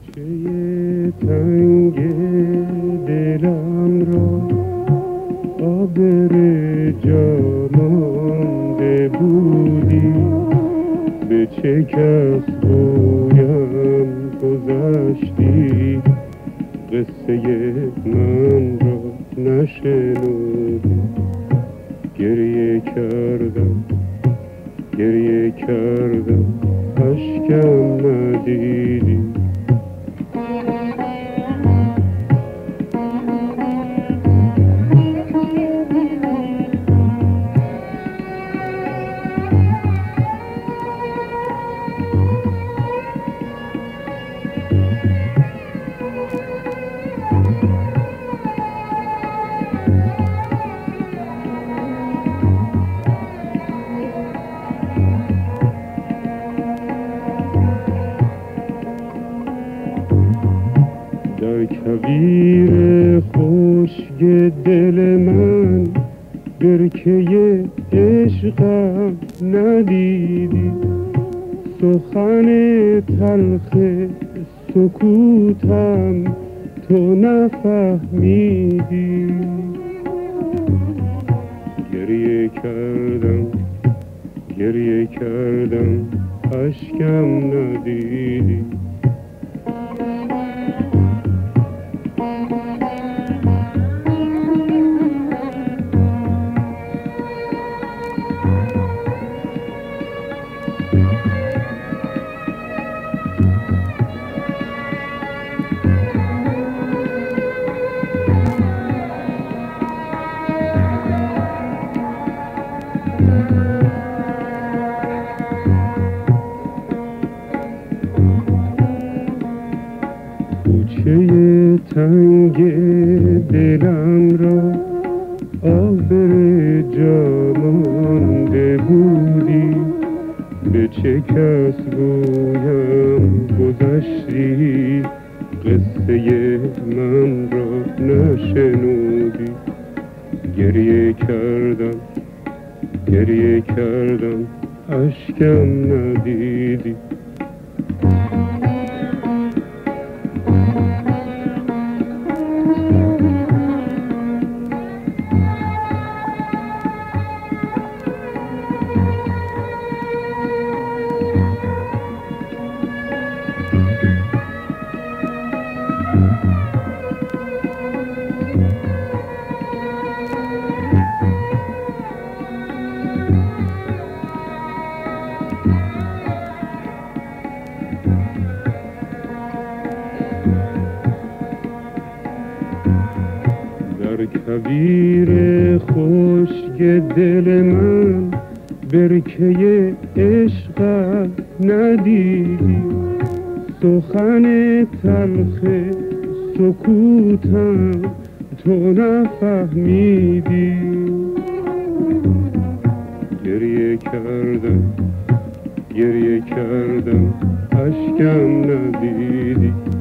کوچه تنگ دلم را آبر جا مانده بودی، به چه کس گویم گذشتی، قصه من را نشنودی. گریه کردم اشکم ندیدی. در کویر خشک دل من برکه عشقم ندیدی، سخن تلخ سکوتم تو نفهمیدی. گریه کردم اشکم ندیدی. کوچه تنگ دلم را آبر جا مانده بودی، به چه کس گویم گذشتی، قصه من را نشنودی. گریه کردم اشکم ندیدی. در کویر خشک دل من برکه عشقم ندیدی، سخن تلخ سکوتم تو نفهمیدی. گریه کردم اشکم ندیدی.